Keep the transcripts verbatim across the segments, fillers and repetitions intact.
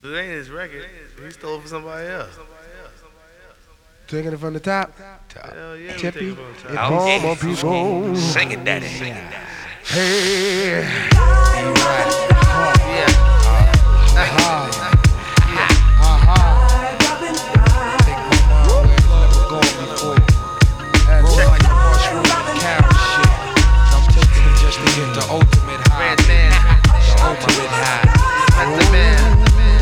It ain't his record. He stole it from somebody else. Taking it from the top. Hell yeah, we Tippy. take it from the It's top. home on people. Sing it, daddy. Hey. Yeah. Aha. Aha. Take my mind where it's never gone before. As like a mushroom and carrot shit. I'm taking it just to get the ultimate high. Red man. The ultimate high. That's the man.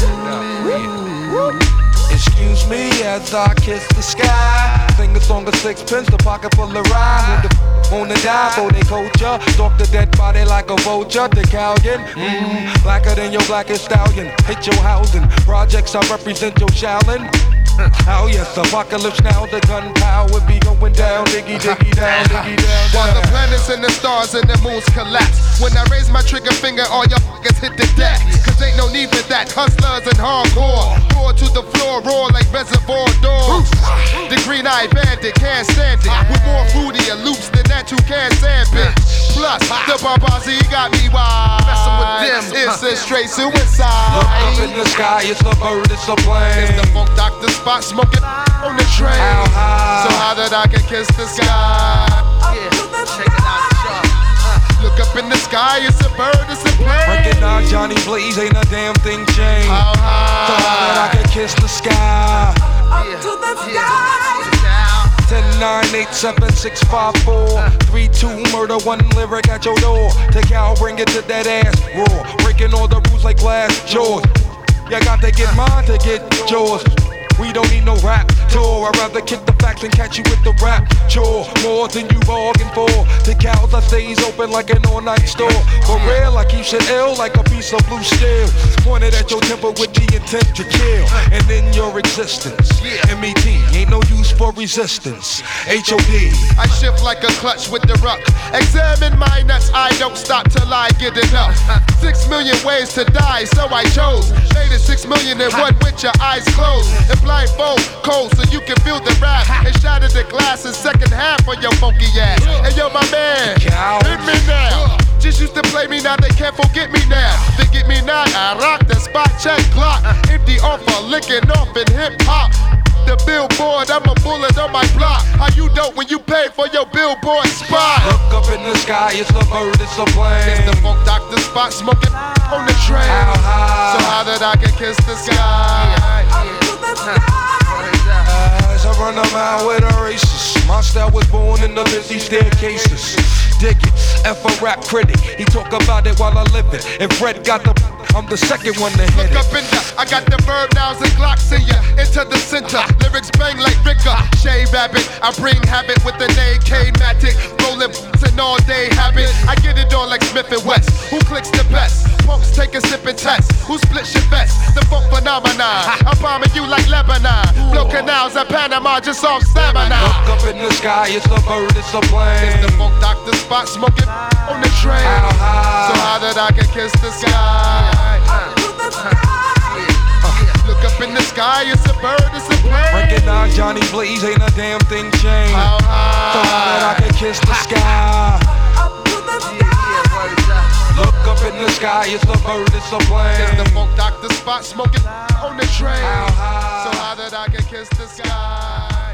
Excuse me as I kiss the sky. Sing a song of sixpence, the pocket full of rhyme. Who the f- wanna die for they culture? Stalk the dead body like a vulture. The Calgon, mmm, blacker than your blackest stallion. Hit your housing, projects I represent your Shaolin. Oh yes, apocalypse now, the gunpowder be going down, diggy diggy down, diggy down, down. While the planets and the stars and the moons collapse. When I raise my trigger finger, all y'all fuckers hit the deck. Cause ain't no need for that, hustlers and hardcore. Roar to the floor, roar like reservoir dogs. The green-eyed bandit can't stand it. With more fruitier loops than that you can't stand it. Plus, the Barbazi got me wild. Messing with them. It's a straight suicide. Look up in the sky, it's a bird, it's a plane. It's the funk doctor spot smoking on the train. How high? So high that I can kiss the sky. Yeah. Check it out, Chuck. Look up in the sky, it's a bird, it's a plane. Recognize Johnny Blaze, ain't a damn thing changed. How So high that I high? can kiss the sky. Yeah. to the Yeah. sky. Down. ten nine eight seven six five four three two murder, one lyric at your door. Take out, bring it to that ass roar. Breaking all the rules like glass jaws. You got to get mine to get yours. We don't need no rap tour. I'd rather kick the facts and catch you with the rap chore. More than you bargained for. The cows I stays open like an all-night store. For real, I keep shit ill like a piece of blue steel. Pointed at your temper with the intent to kill. And in your existence, M E T ain't no use for resistance. H O D. I shift like a clutch with the ruck. Examine my nuts, I don't stop till I get enough. Six million ways to die, so I chose. Made it six million and one with your eyes closed. And blindfold, cold, so you can feel the rap. And shatter the glass in second half on your funky ass. And yo, my man, hit me now. Just used to play me, now they can't forget me now. Forget me not, I rock the spot check clock. Empty offer, licking off in hip hop. The billboard, I'm a bullet on my block. How you dope when you pay for your billboard spot? Look up in the sky, it's a bird, it's a plane. It's the funk doctor spot, smoking on the train. How high? So high that I can kiss the sky. To the sky. As I run a mile with a racist. My style was born in the busy staircases. Dig it, F a rap critic. He talk about it while I live it. If Fred got the, I'm the second one to hit Look it. up in the, I got the verb nouns and Glocks in ya. Into the center, lyrics bang like Ricker. Shave Abbott, I bring habit with an A K Matic. Rolling and all day habit. I get it on like Smith and West. Who clicks the best? Punks take a sip and test. Who splits your best? The funk phenomenon. I'm bombing you like Lebanon. Blow canals at Panama just off stamina. Look up in the sky, it's a bird, it's a It's plane. the funk doctor spot smoking on the train. How high? So high that I can kiss the sky. To the sky. Look up in the sky, it's a bird, it's a plane. Recognize Johnny Blaze, ain't a damn thing changed. How So high that I high? can kiss the sky. To the Yeah, yeah, sky. word up. Look up in the sky, it's a bird, it's a It's plane. the funk doctor spot smoking on the train. How high? So high that I can kiss the sky.